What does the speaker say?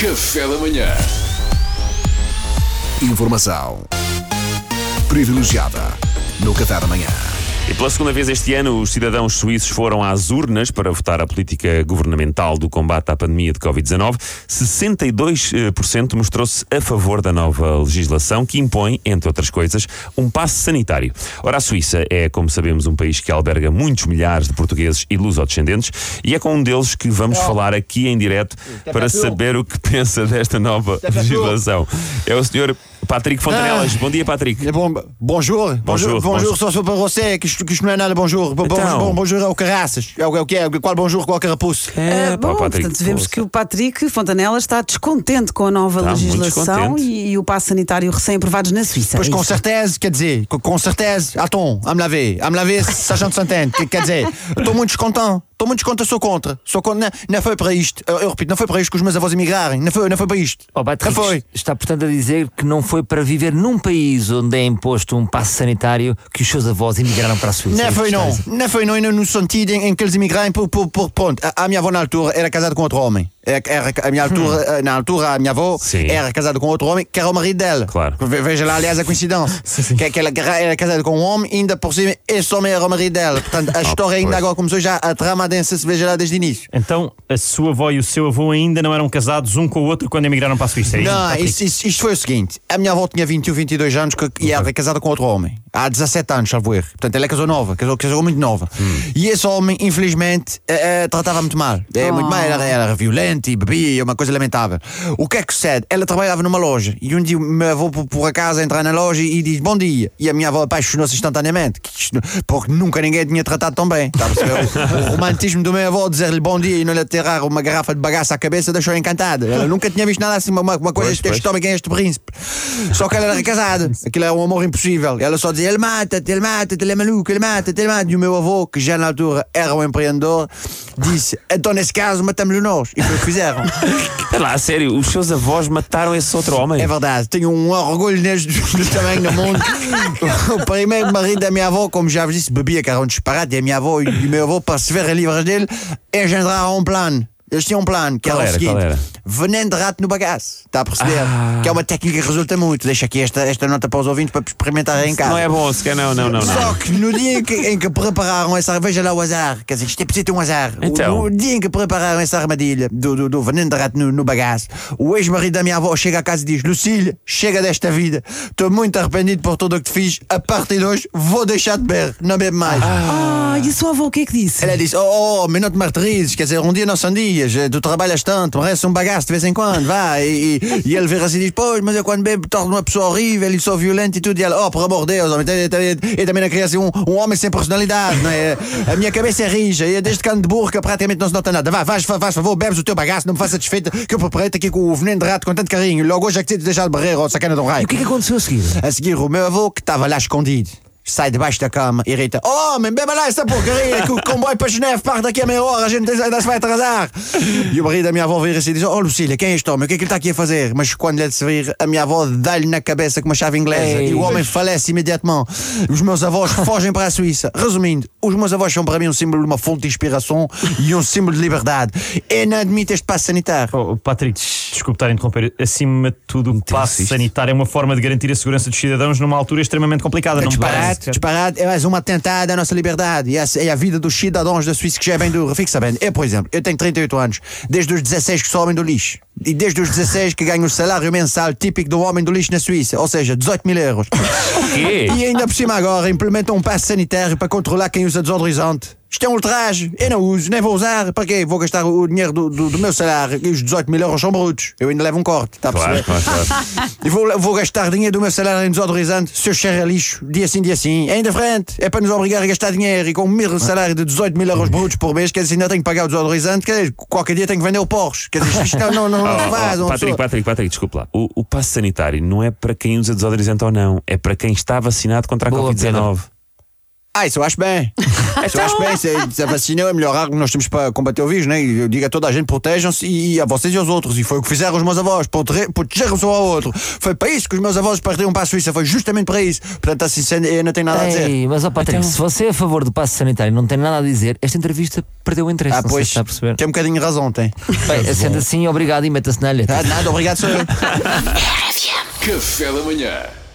Café da manhã. Informação privilegiada no Café da manhã. E pela segunda vez este ano, os cidadãos suíços foram às urnas para votar a política governamental do combate à pandemia de Covid-19. 62% mostrou-se a favor da nova legislação que impõe, entre outras coisas, um passe sanitário. Ora, a Suíça é, como sabemos, um país que alberga muitos milhares de portugueses e lusodescendentes e é com um deles que vamos falar aqui em direto para saber o que pensa desta nova legislação. É o senhor Patrick Fontanelas. Bom dia, Patrick. Bonjour, só para você, que isto não é nada bonjour. Bonjour é o caraças. É o que é? Qual bonjour, qual carapuço? Bom, Patrick, portanto, vemos que o Patrick Fontanelas está descontente com a nova legislação e o passe sanitário recém-aprovados na Suíça. Pois com certeza, quer dizer, com certeza. Attends, à me laver, se a gente se entende. Quer dizer, estou muito descontente. Sou contra. Não foi para isto. Eu repito, não foi para isto que os meus avós emigrarem. Não foi para isto. Patrick, não foi. Está portanto a dizer que não foi para viver num país onde é imposto um passe sanitário que os seus avós emigraram para a Suíça. Não foi no sentido em que eles emigraram por ponto. A minha avó na altura era casada com outro homem. Na altura a minha avó era casada com outro homem que era o marido dela. Claro. Veja lá, aliás, a coincidência. Que ela era casada com um homem e ainda por cima esse homem era o marido dela. Portanto, a história ainda agora começou já a trama densa, se veja lá desde o início. Então, a sua avó e o seu avô ainda não eram casados um com o outro quando emigraram para a Suíça? Não, isto foi o seguinte. A minha avó tinha 21, 22 anos e era casada com outro homem. Há 17 anos, salvo erro. Portanto, ela casou nova, casou muito nova. E esse homem, infelizmente, tratava muito mal. Muito mal, era violento e bebia, uma coisa lamentável. O que é que sucede? Ela trabalhava numa loja e um dia o meu avô, por acaso, entra na loja e diz bom dia. E a minha avó apaixonou-se instantaneamente, porque nunca ninguém tinha tratado tão bem. Está a perceber? O romantismo do meu avô dizer-lhe bom dia e não lhe tirar uma garrafa de bagaço à cabeça deixou-a encantada. Ela nunca tinha visto nada assim, uma coisa deste homem, quem é este príncipe. Só que ela era casada. Aquilo era um amor impossível. Ela só dizia, ele mata-te, ele é maluco, ele mata-te. E o meu avô, que já na altura era um empreendedor, disse, então nesse caso matamos-lhe nós. E foi o que fizeram. Espera lá, sério, os seus avós mataram esse outro homem? É verdade, tenho um orgulho neste tamanho do mundo. O primeiro marido da minha avó, como já vos disse, bebia, que era um disparate, e a minha avó e o meu avô, para se ver livres dele, engendraram um plano. Eles tinham um plano, que era o seguinte: veneno de rato no bagaço. Está a perceber? Que é uma técnica que resulta muito. Deixa aqui esta nota para os ouvintes para experimentar em casa. Não é bom, se quer não. Só que no dia em que prepararam essa, veja lá o azar, quer dizer, isto é preciso ter um azar. Então. O dia em que prepararam essa armadilha do veneno de rato no bagaço, o ex-marido da minha avó chega a casa e diz: Lucília, chega desta vida, estou muito arrependido por tudo o que te fiz, a partir de hoje vou deixar de beber, não bebo mais. E a sua avó o que é que disse? Ela disse: mas não te martirizes, quer dizer, um dia não são dias, tu trabalhas tanto, merece um bagaço de vez em quando, vai. E ele vira assim e diz: pois, mas eu quando bebo torno uma pessoa horrível e sou violento e tudo. E ela: por amor de Deus, eu também não queria ser um homem sem personalidade, não é? A minha cabeça é rija e desde que ando de burca praticamente não se nota nada. Faz favor, bebes o teu bagaço, não me faças desfeita que eu preparei-te aqui com o veneno de rato com tanto carinho. Logo hoje é que te deixar de barreira ou sacana de um raio. E o que é que aconteceu a seguir? A seguir, o meu avô, que estava lá escondido, sai debaixo da cama e irrita: homem, beba lá essa porcaria que o comboio para Geneve parte daqui a meia hora, a gente ainda se vai atrasar. E o marido da minha avó vira-se e diz: Lucília, quem é este homem? O que é que ele está aqui a fazer? Mas quando lhe se vir, a minha avó dá-lhe na cabeça com uma chave inglesa e o homem falece imediatamente. Os meus avós fogem para a Suíça. Resumindo, os meus avós são para mim um símbolo de uma fonte de inspiração e um símbolo de liberdade. E não admito este passe sanitário. Patrick, desculpe estar a interromper. Acima de tudo, o passe sanitário é uma forma de garantir a segurança dos cidadãos numa altura extremamente complicada. Não Disparado, é mais um atentado à nossa liberdade e à vida dos cidadãos da Suíça, que já é bem dura. Fique sabendo, por exemplo, eu tenho 38 anos, desde os 16 que sou homem do lixo e desde os 16 que ganho o salário mensal típico do homem do lixo na Suíça, ou seja, 18 mil euros. E ainda por cima agora implementam um passe sanitário para controlar quem usa desodorizante. Isto é um ultraje, eu não uso, nem vou usar. Para quê? Vou gastar o dinheiro do meu salário e os 18 mil euros são brutos. Eu ainda levo um corte, está a perceber? Claro. E vou gastar dinheiro do meu salário em desodorizante, se eu cheiro a lixo, dia sim, é indiferente. É para nos obrigar a gastar dinheiro e com um salário de 18 mil euros brutos por mês, quer dizer, ainda tenho que pagar o desodorizante, quer dizer, qualquer dia tenho que vender o Porsche. Quer dizer, isto não faz. Patrick, desculpe lá. O passe sanitário não é para quem usa desodorizante ou não, é para quem está vacinado contra a Covid-19. Isso eu acho bem. Isso eu acho bem. Se a vacina é a melhor arma que nós temos para combater o vírus, né? Eu digo a toda a gente: protejam-se e a vocês e aos outros. E foi o que fizeram os meus avós, protegeram-se um ao outro. Foi para isso que os meus avós partiram para a Suíça. Foi justamente para isso. Portanto, assim, eu não tenho nada a dizer. Mas, Patrick, se você é a favor do passe sanitário e não tem nada a dizer, esta entrevista perdeu o interesse. Não sei se está a perceber. Tem um bocadinho de razão, tem. Bem, sendo assim, obrigado e meta-se na letra. Nada, obrigado, sou eu. Café da manhã.